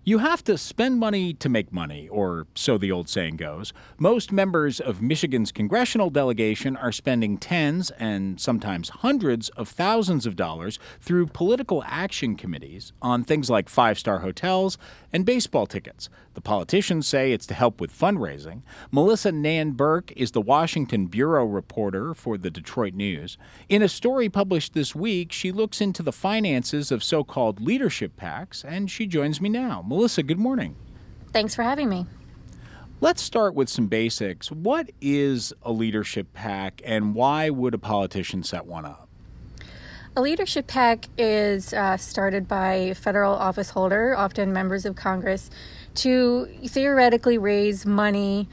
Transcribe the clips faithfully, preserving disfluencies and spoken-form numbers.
You have to spend money to make money, or so the old saying goes. Most members of Michigan's congressional delegation are spending tens and sometimes hundreds of thousands of dollars through political action committees on things like five-star hotels and baseball tickets. The politicians say it's to help with fundraising. Melissa Nan Burke is the Washington bureau reporter for the Detroit News. In a story published this week, she looks into the finances of so-called leadership PACs, and she joins me now. Melissa, good morning. Thanks for having me. Let's start with some basics. What is a leadership PAC, and why would a politician set one up? A leadership PAC is uh, started by a federal office holder, often members of Congress, to theoretically raise money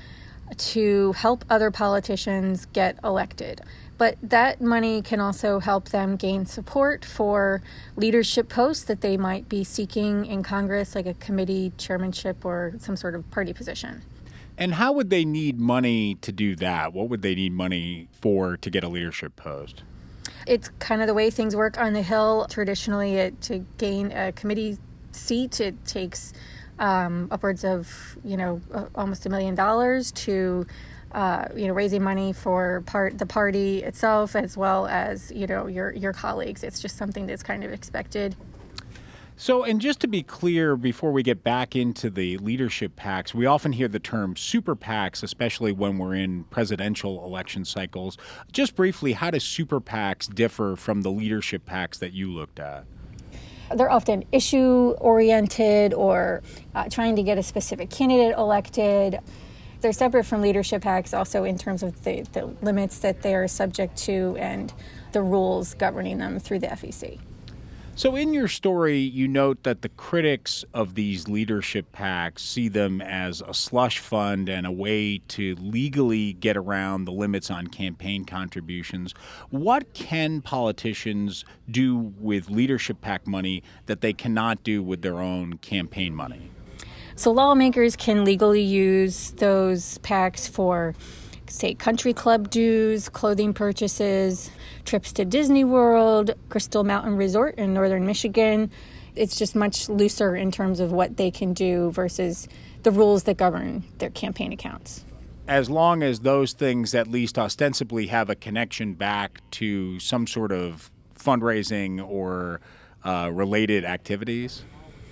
to help other politicians get elected. But that money can also help them gain support for leadership posts that they might be seeking in Congress, like a committee chairmanship or some sort of party position. And how would they need money to do that? What would they need money for to get a leadership post? It's kind of the way things work on the Hill. Traditionally, it, to gain a committee seat, it takes um, upwards of, you know, almost a million dollars to Uh, you know, raising money for part the party itself, as well as, you know, your your colleagues. It's just something that's kind of expected. So, and just to be clear, before we get back into the leadership PACs, we often hear the term super PACs, especially when we're in presidential election cycles. Just briefly, how do super PACs differ from the leadership PACs that you looked at? They're often issue-oriented or uh, trying to get a specific candidate elected. They're separate from leadership PACs also in terms of the, the limits that they are subject to and the rules governing them through the F E C. So in your story, you note that the critics of these leadership PACs see them as a slush fund and a way to legally get around the limits on campaign contributions. What can politicians do with leadership PAC money that they cannot do with their own campaign money? So lawmakers can legally use those PACs for, say, country club dues, clothing purchases, trips to Disney World, Crystal Mountain Resort in northern Michigan. It's just much looser in terms of what they can do versus the rules that govern their campaign accounts. As long as those things at least ostensibly have a connection back to some sort of fundraising or uh, related activities?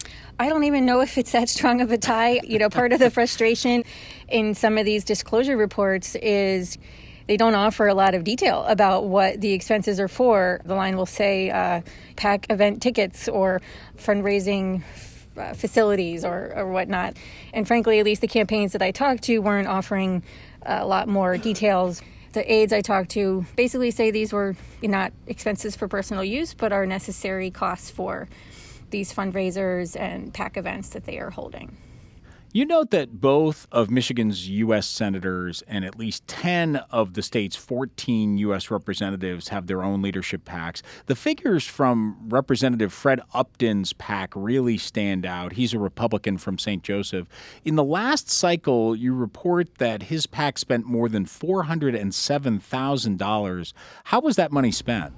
I don't even know if it's that strong of a tie. You know, part of the frustration in some of these disclosure reports is they don't offer a lot of detail about what the expenses are for. The line will say uh, PAC event tickets or fundraising uh, facilities or, or whatnot. And frankly, at least the campaigns that I talked to weren't offering a lot more details. The aides I talked to basically say these were not expenses for personal use, but are necessary costs for these fundraisers and PAC events that they are holding. You note that both of Michigan's U S senators and at least ten of the state's fourteen U S representatives have their own leadership PACs. The figures from Representative Fred Upton's PAC really stand out. He's a Republican from Saint Joseph. In the last cycle, you report that his PAC spent more than four hundred seven thousand dollars. How was that money spent?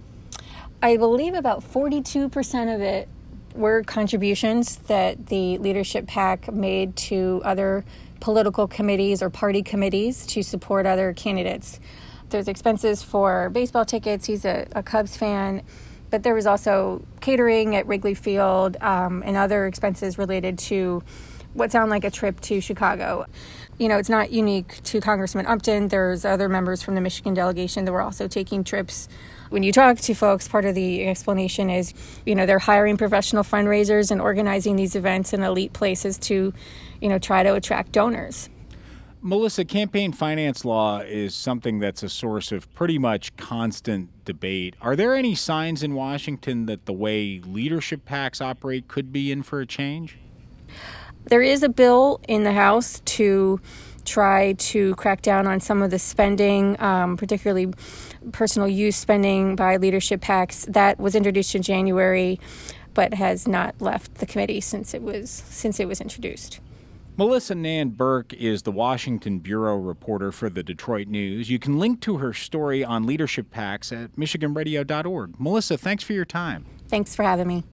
I believe about forty-two percent of it were contributions that the leadership PAC made to other political committees or party committees to support other candidates. There's expenses for baseball tickets. He's a, a Cubs fan. But there was also catering at Wrigley Field um, and other expenses related to what sound like a trip to Chicago. You know, it's not unique to Congressman Upton. There's other members from the Michigan delegation that were also taking trips. When you talk to folks, part of the explanation is, you know, they're hiring professional fundraisers and organizing these events in elite places to, you know, try to attract donors. Melissa, campaign finance law is something that's a source of pretty much constant debate. Are there any signs in Washington that the way leadership PACs operate could be in for a change? There is a bill in the House to try to crack down on some of the spending, um, particularly personal use spending by leadership PACs. That was introduced in January, but has not left the committee since it was since it was introduced. Melissa Nan Burke is the Washington bureau reporter for the Detroit News. You can link to her story on leadership PACs at michigan radio dot org. Melissa, thanks for your time. Thanks for having me.